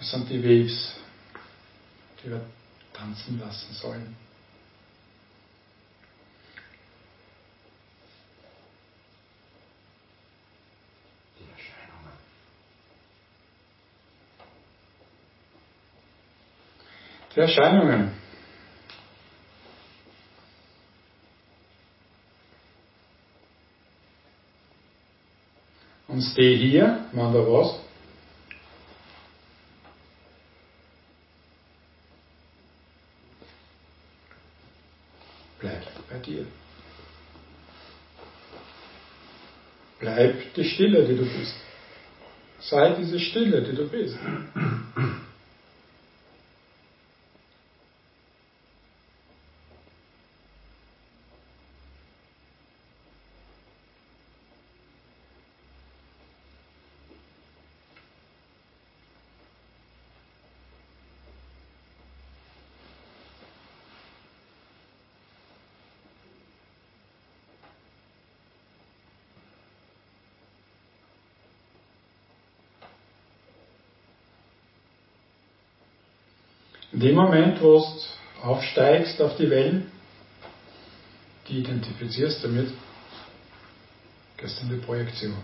Das sind die Waves, die wir tanzen lassen sollen. Die Erscheinungen. Und steh hier, wann da was? Bleib bei dir. Bleib die Stille, die du bist. Sei diese Stille, die du bist. In dem Moment, wo du aufsteigst auf die Wellen, die identifizierst damit, gehst in die Projektion.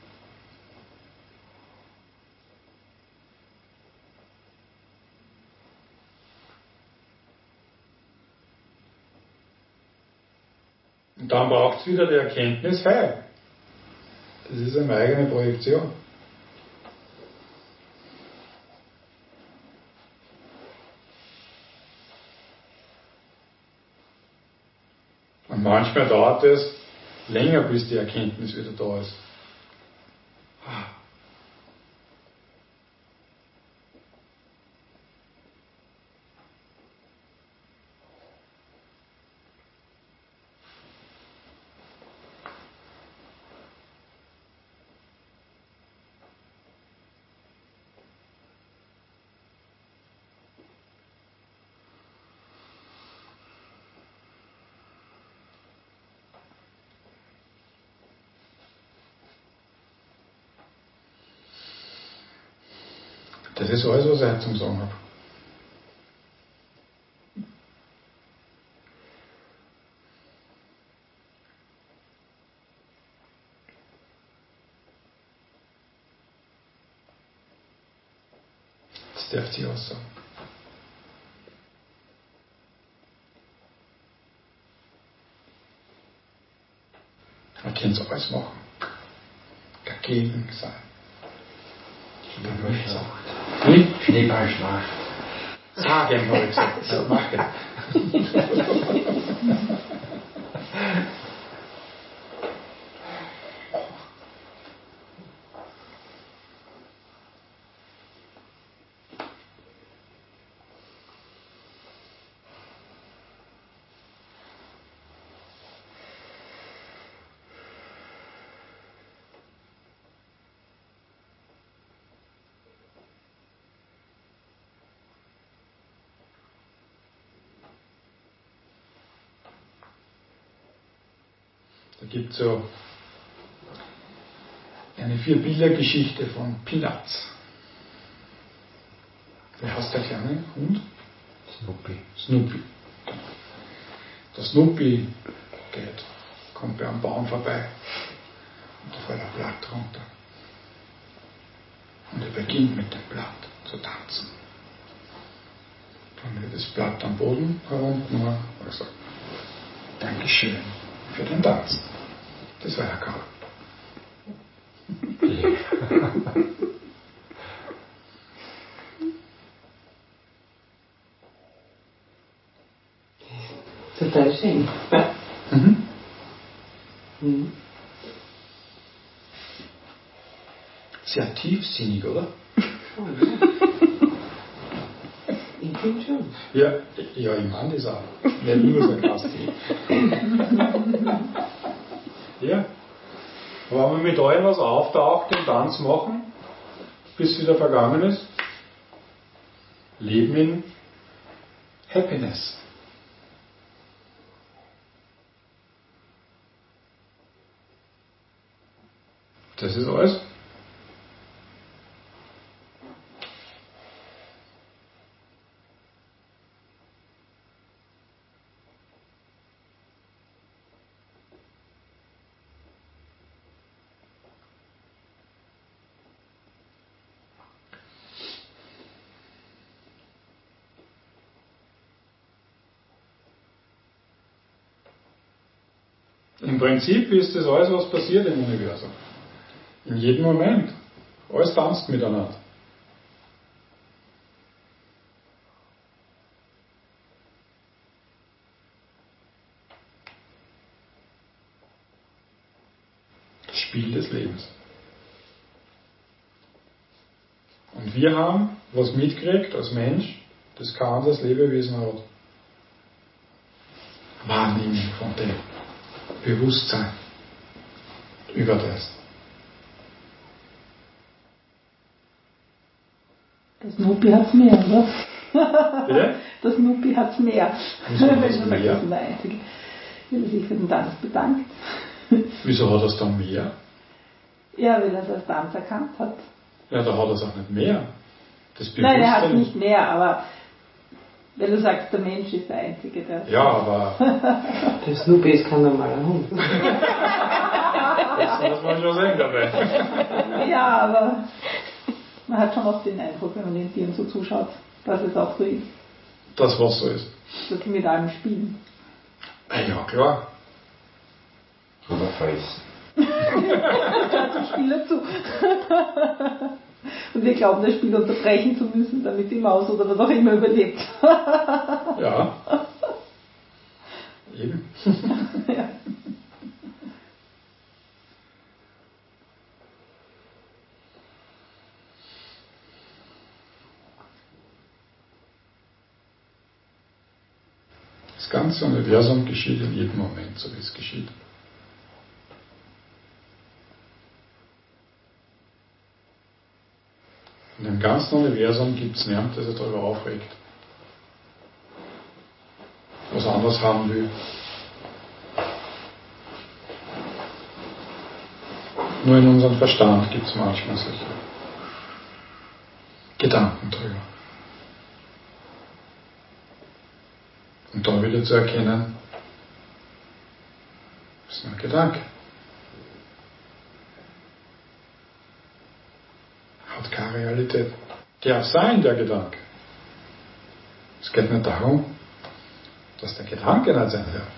Und dann braucht es wieder die Erkenntnis, hey, das ist eine eigene Projektion. Und manchmal dauert es länger, bis die Erkenntnis wieder da ist. Das ist alles, was ich heute zum Sagen habe. Das darf sie aussagen. Man kann es alles machen. Dagegen sein. Schneeballschlacht. Sagen, habe ich gesagt. Das mache ich. Da gibt es so eine 4-Bilder-Geschichte von Peanuts. Wie heißt der kleine Hund? Snoopy. Der Snoopy kommt bei einem Baum vorbei und da fällt ein Blatt runter. Und er beginnt mit dem Blatt zu tanzen. Dann wird das Blatt am Boden herunter und sagt, Dankeschön für den Tanz. Das war ja kaum. Total schön. Sehr tiefsinnig, oder? Ich finde schon. Ja, ich meine das auch. Nicht nur sarkastisch. Ja. Aber wenn wir mit allem, was auftaucht, den Tanz machen, bis es wieder vergangen ist, leben in Happiness. Das ist alles. Im Prinzip ist das alles, was passiert im Universum. In jedem Moment. Alles tanzt miteinander. Das Spiel des Lebens. Und wir haben was mitgekriegt als Mensch, das kein anderes Lebewesen hat. Wahrnehmung von dem. Bewusstsein über das. Das Nupi hat's mehr, oder? Bitte? Das Nupi hat's mehr. Wieso hat Wenn es du sagst, mehr? das ist der Einzige. Weil er sich für den Tanz bedankt. Wieso hat er es dann mehr? Ja, weil er es als Tanz erkannt hat. Ja, da hat er es auch nicht mehr. Das Nein, er hat Bewusstsein- nicht mehr, aber wenn du sagst, der Mensch ist der Einzige, der... Ja, aber Der Snoopy ist kein normaler Hund. das muss man schon sehen dabei. Ja, aber man hat schon oft den Eindruck, wenn man den Tieren so zuschaut, dass es auch so ist, Das, was so ist. dass sie mit allem spielen. Ja, klar. Oder fressen. Hört dem Spieler zu. Und wir glauben, das Spiel unterbrechen zu müssen, damit die Maus oder was auch immer überlebt. Ja. Eben. Ja. Das ganze Universum geschieht in jedem Moment, so wie es geschieht. In dem ganzen Universum gibt es niemand, der sich darüber aufregt. Was anders haben will. Nur in unserem Verstand gibt es manchmal solche Gedanken drüber. Und da wieder zu erkennen, das ist nur ein Gedanke. Hat keine Realität. Der sein, der Gedanke. Es geht nicht darum, dass der Gedanke nicht sein darf.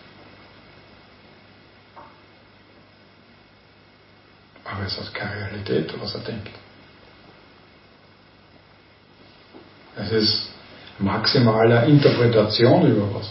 Aber es hat keine Realität, was er denkt. Es ist maximale Interpretation über was.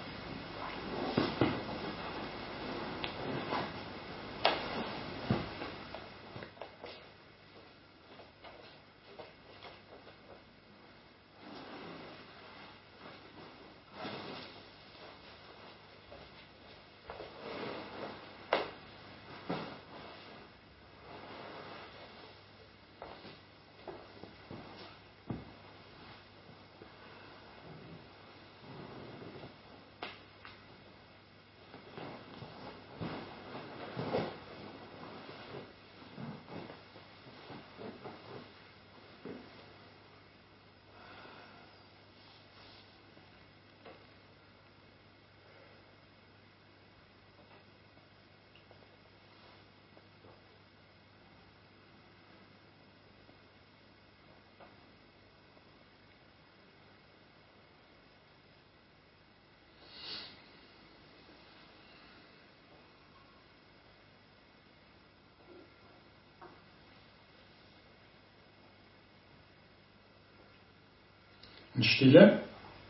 Und Stille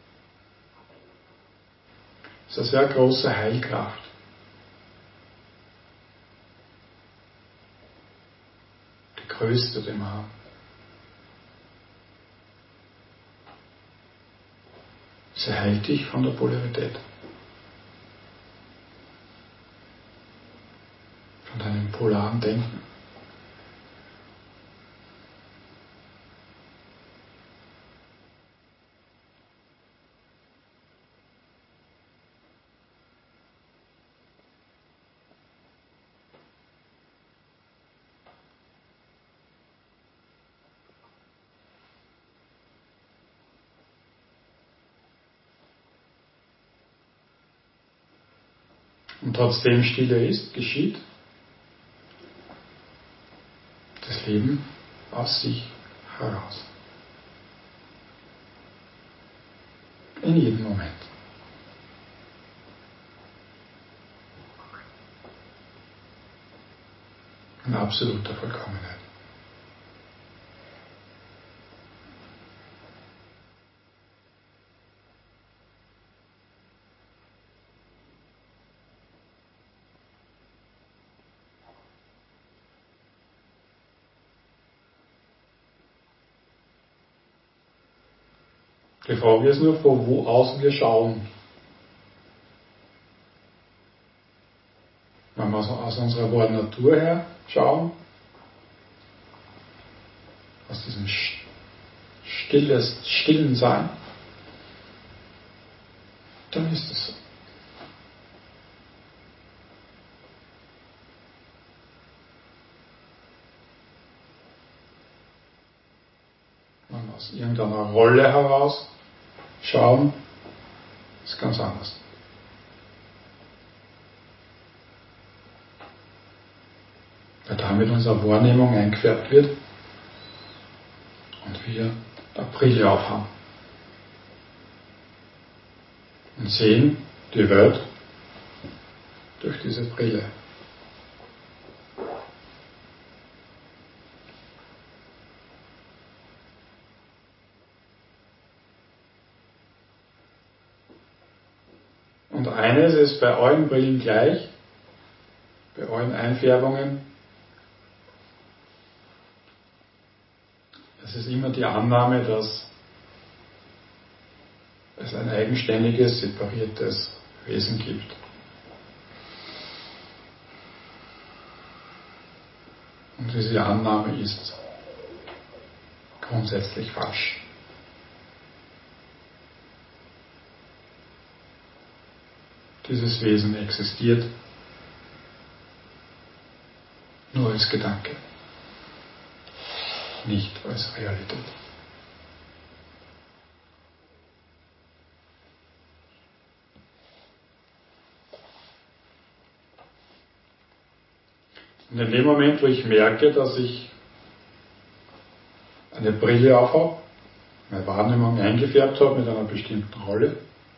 ist eine sehr große Heilkraft. Die größte, die wir haben. Sie heilt dich von der Polarität. Von deinem polaren Denken. Und trotzdem Stille ist, geschieht das Leben aus sich heraus. In jedem Moment. in absoluter Vollkommenheit. Die Frage ist nur, von wo aus wir schauen. Wenn wir so aus unserer wahren Natur her schauen, aus diesem stillen Sein, dann ist es so. Wenn wir aus irgendeiner Rolle heraus schauen, ist ganz anders. Weil damit unsere Wahrnehmung eingefärbt wird und wir eine Brille aufhaben und sehen die Welt durch diese Brille. Und eines ist bei allen Brillen gleich, bei allen Einfärbungen: es ist immer die Annahme, dass es ein eigenständiges, separiertes Wesen gibt. Und diese Annahme ist grundsätzlich falsch. Dieses Wesen existiert nur als Gedanke, nicht als Realität. Und in dem Moment, wo ich merke, dass ich eine Brille aufhabe, meine Wahrnehmung eingefärbt habe mit einer bestimmten Rolle,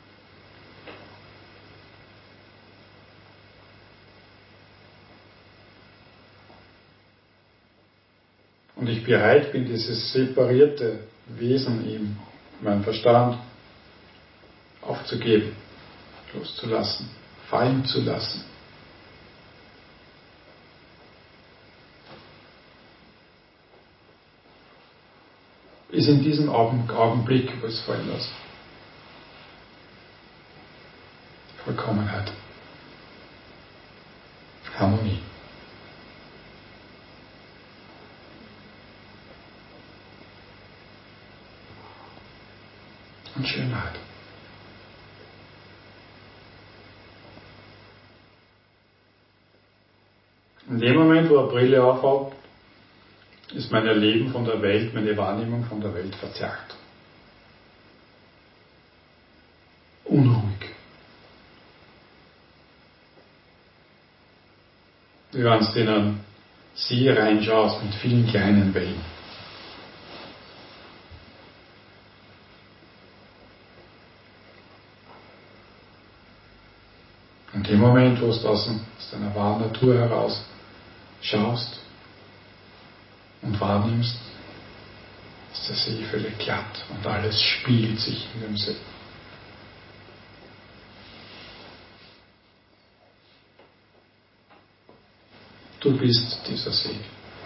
und ich bereit bin, dieses separierte Wesen in meinem Verstand aufzugeben, loszulassen, fallen zu lassen, ist in diesem Augenblick, wo ich es fallen lasse, Vollkommenheit, Harmonie. Und Schönheit. In dem Moment, wo eine Brille aufhat, ist mein Erleben von der Welt, meine Wahrnehmung von der Welt verzerrt. Unruhig. Wie wenn du in einen See reinschaust mit vielen kleinen Wellen. In dem Moment, wo du aus deiner wahren Natur heraus schaust und wahrnimmst, ist der See völlig glatt und alles spiegelt sich in dem See. Du bist dieser See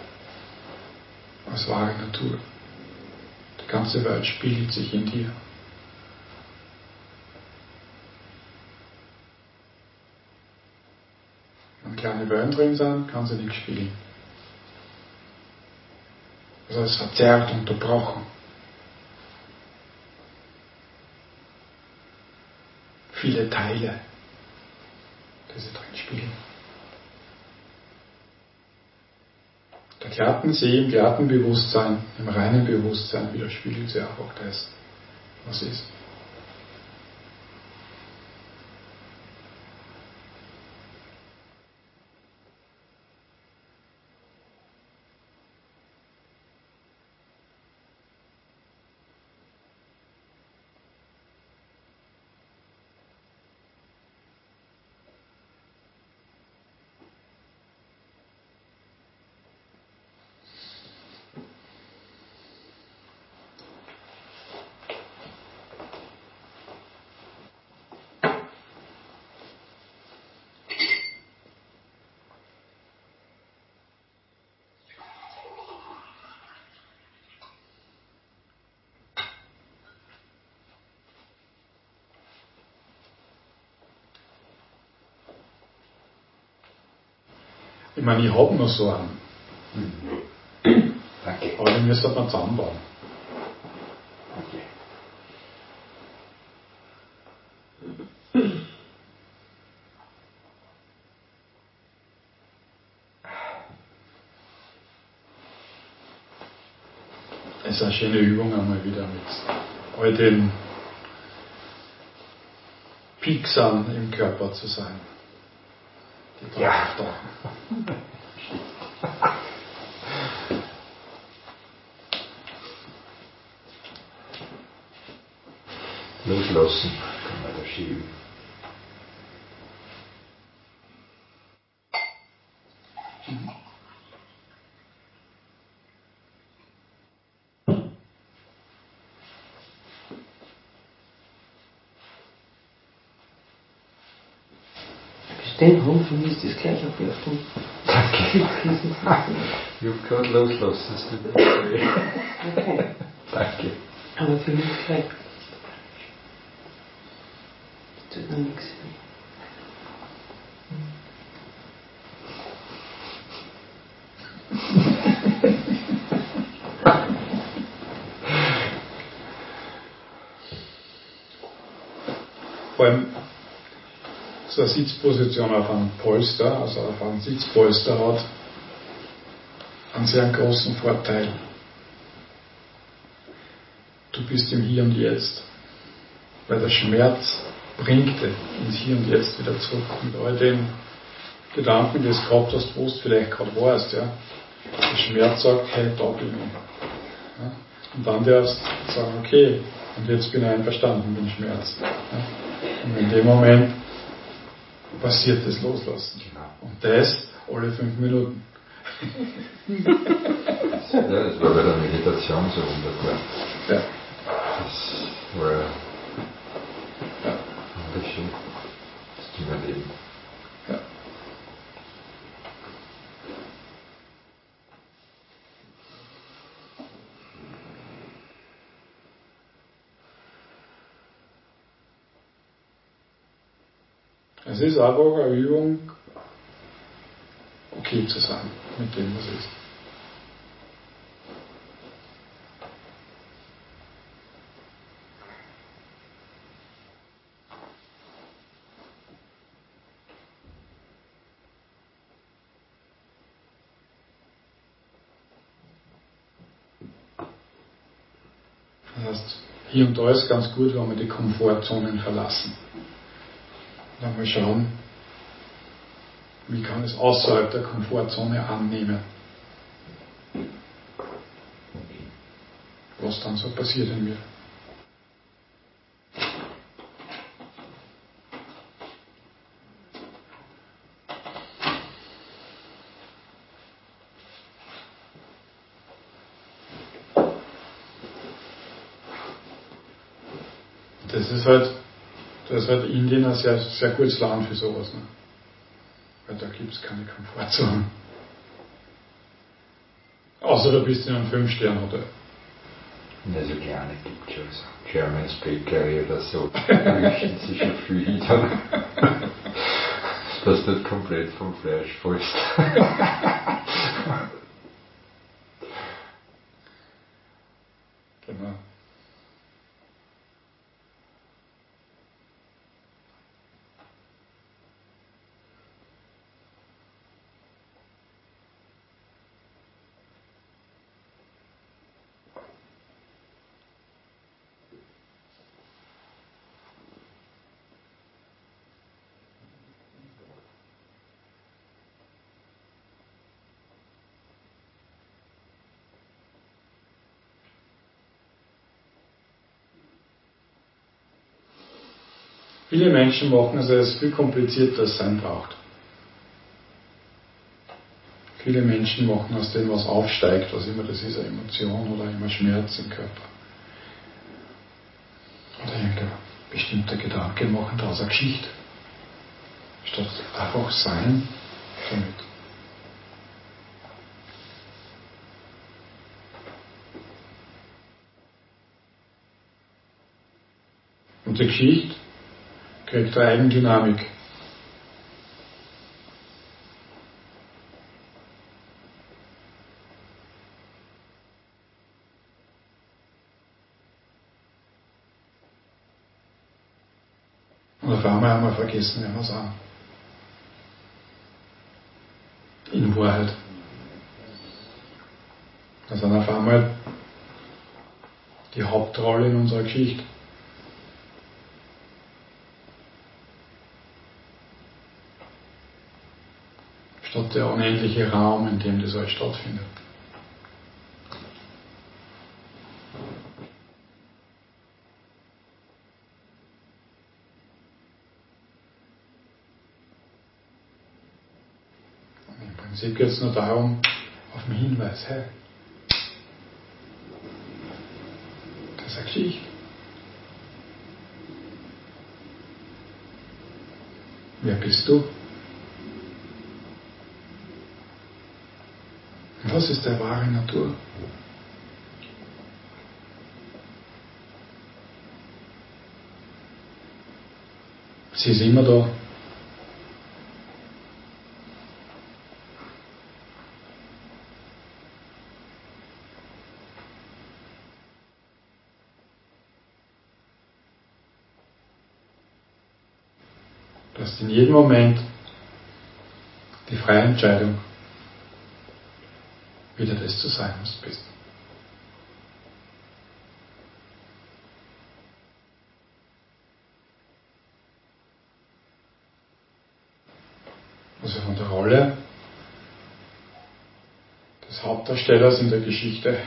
als wahre Natur. Die ganze Welt spiegelt sich in dir. Wenn kleine Wellen drin sind, kann sie nicht spiegeln. Also es ist verzerrt, unterbrochen. Viele Teile, die sie drin spiegeln. Der glatten See, im glatten Bewusstsein, im reinen Bewusstsein widerspiegelt sie einfach das, was ist. Ich meine, ich habe noch so einen. Danke. Aber den müsste man zusammenbauen. Okay. Es ist eine schöne Übung einmal wieder mit all den Pieksern im Körper zu sein, die da auftauchen. Loslassen kann man da schieben. Den Hund für mich ist das gleich auf die Achtung. Danke. Ich habe gerade loslassen, es tut mir weh. Okay. Danke. Aber für mich gleich. Das tut mir nichts weh. Vor allem so eine Sitzposition auf einem Polster, also auf einem Sitzpolster hat einen sehr großen Vorteil. Du bist im Hier und Jetzt, weil der Schmerz bringt dich ins Hier und Jetzt wieder zurück mit all den Gedanken, die du gehabt hast, wo du vielleicht gerade warst. Ja. Der Schmerz sagt, hey, da bin ich. Ja. Und dann darfst du sagen, okay, und jetzt bin ich einverstanden mit dem Schmerz. Ja. Und in dem Moment passiert das Loslassen. Genau. Und das alle 5 Minuten. Ja, das war bei der Meditation so wunderbar. Ja. Das war wunderschön. Das ist mein Leben. Ja. Es ist einfach eine Übung, okay zu sein mit dem, was ist. Das heißt, hier und da ist ganz gut, wenn wir die Komfortzonen verlassen. Dann mal schauen, wie kann es außerhalb der Komfortzone annehmen. Was dann so passiert in mir. Das ist halt Indien ein sehr, sehr gutes Land für sowas. Ne? Weil da gibt es keine Komfortzone. Außer du bist in einem 5-Stern-Hotel. Ja, so kleine gibt es schon so. German Bakery oder so. Flüchten sich schon viel hin. Dass du nicht komplett vom Fleisch fällst. Genau. Viele Menschen machen es viel komplizierter, als es sein braucht. Viele Menschen machen aus dem, was aufsteigt, was immer das ist, eine Emotion oder immer Schmerz im Körper. Oder irgendein bestimmter Gedanke, machen daraus eine Geschichte. Statt einfach sein damit. Und die Geschichte kriegt eine Eigendynamik. Und auf einmal haben wir vergessen, wer wir sind. In Wahrheit. Das ist auf einmal die Hauptrolle in unserer Geschichte. Statt der unendliche Raum, in dem das alles stattfindet. Und im Prinzip geht es nur darum, auf den Hinweis, hey, das ist eine Geschichte. Wer bist du? Was ist der wahre Natur? Sie ist immer da. Du hast in jedem Moment die freie Entscheidung, wieder das zu sein, was du bist. Also von der Rolle des Hauptdarstellers in der Geschichte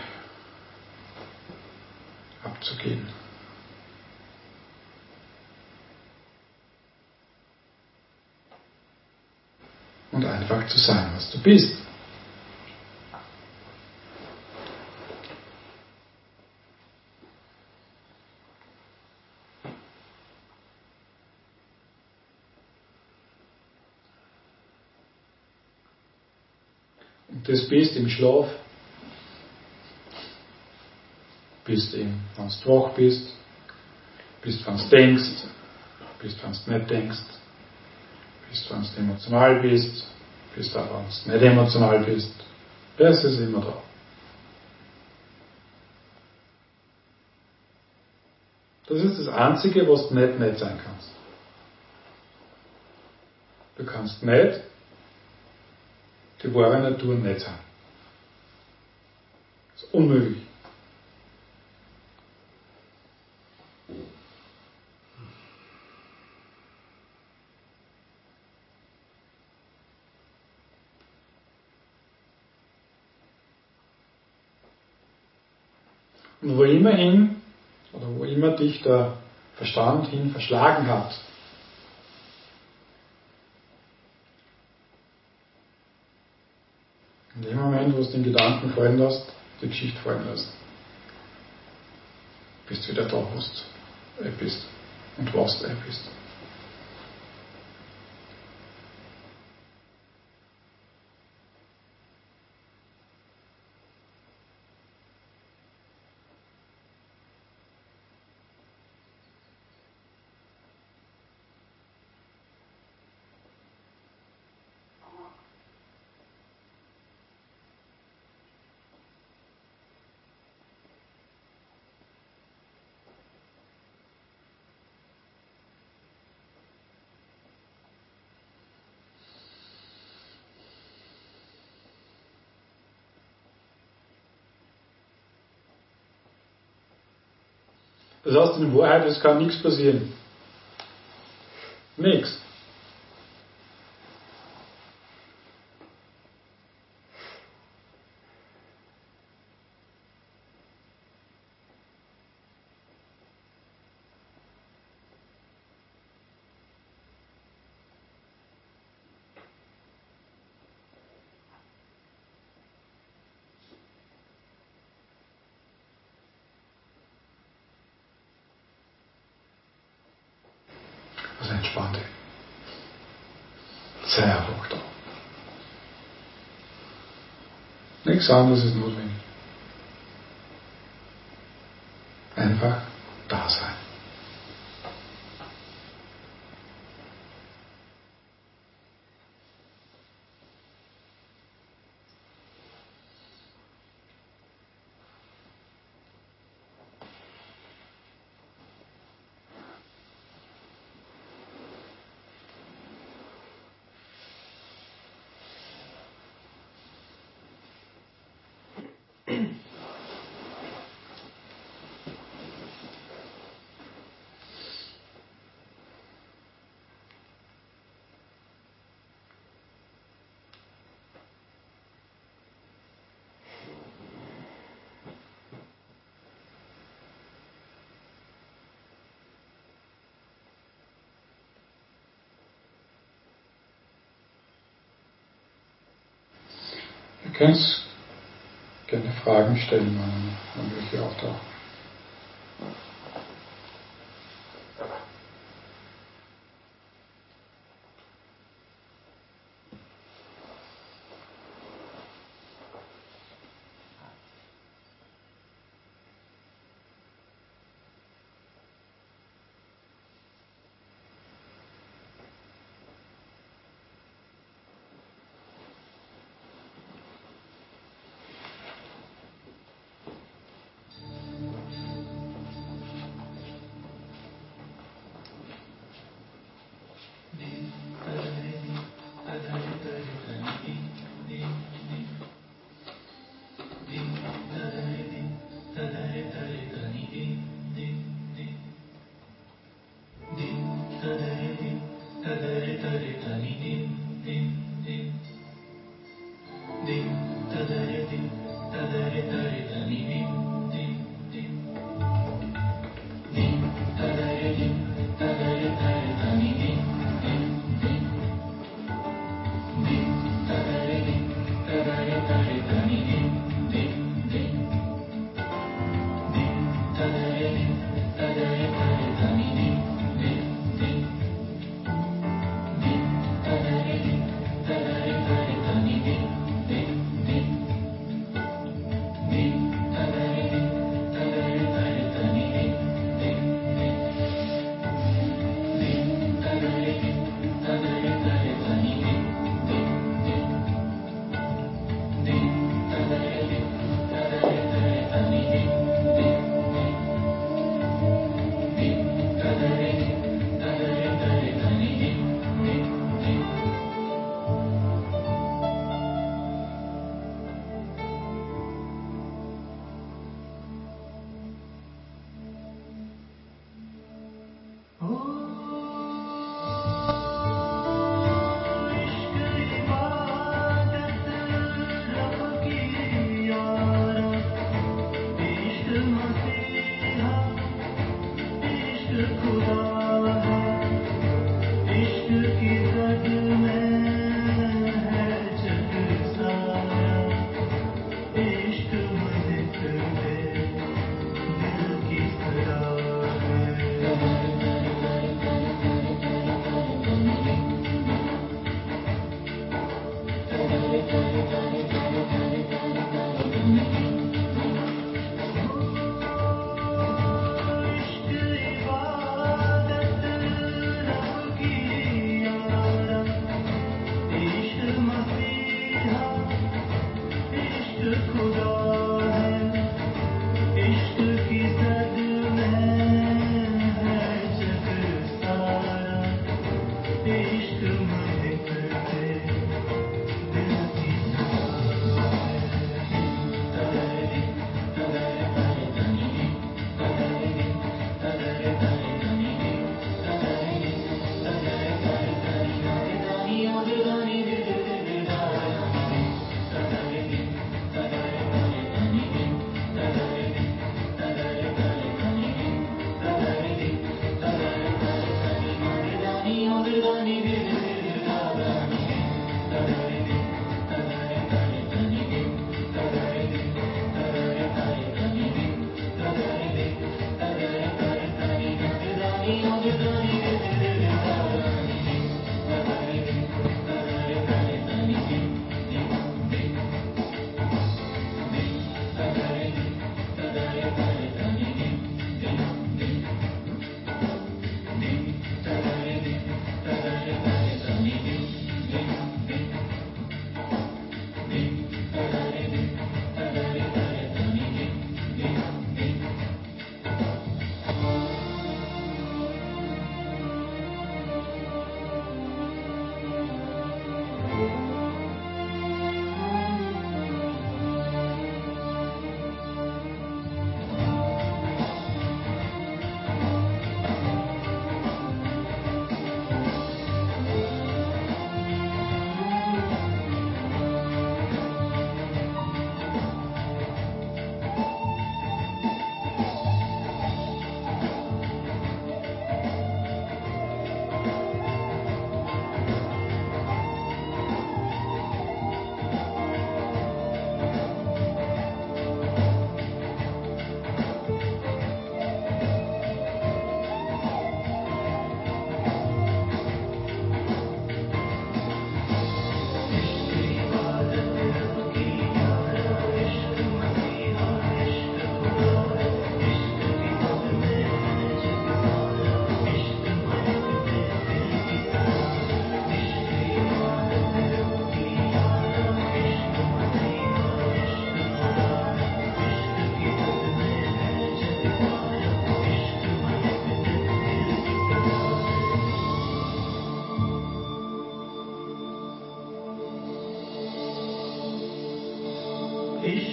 abzugehen. Und einfach zu sein, was du bist. Und das bist im Schlaf, bist eben, wenn du wach bist, bist, wenn du denkst, bist, wenn du nicht denkst, bist, wenn du emotional bist, bist auch, wenn du nicht emotional bist. Das ist immer da. Das ist das Einzige, was du nicht sein kannst. Du kannst nicht die wahre Natur nicht sein. Das ist unmöglich. Und wo immer hin, oder wo immer dich der Verstand hin verschlagen hat, in dem Moment, wo du den Gedanken fallen lässt, die Geschichte fallen lässt, bist du wieder da, wo du bist und was du bist. Das heißt in Wahrheit, es kann nichts passieren. Nichts. Also entspann dich. Sei einfach da. Nichts anderes ist notwendig. Einfach da sein. könnt gerne Fragen stellen, wenn welche auftauchen.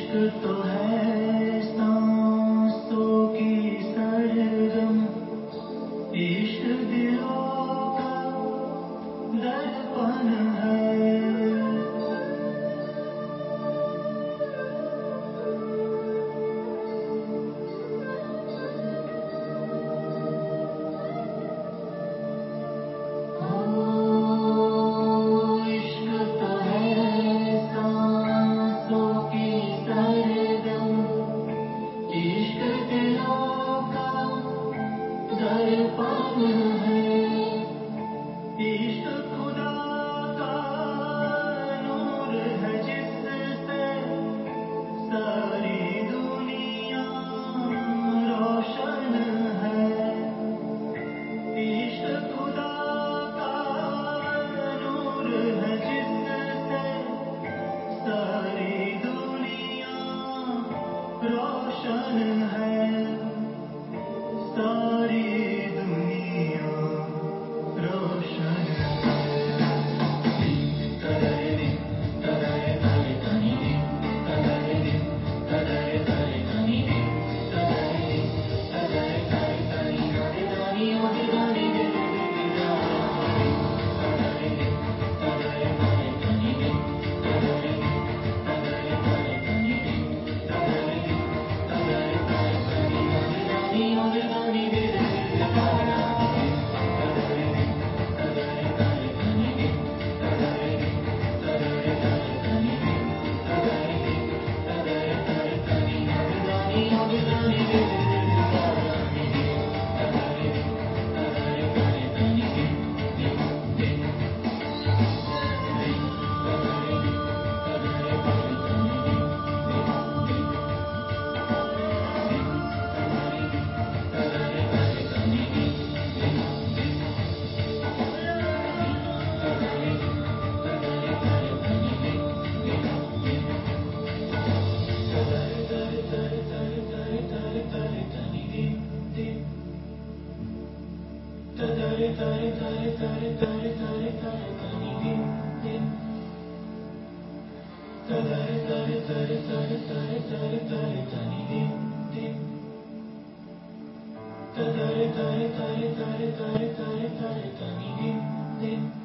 Din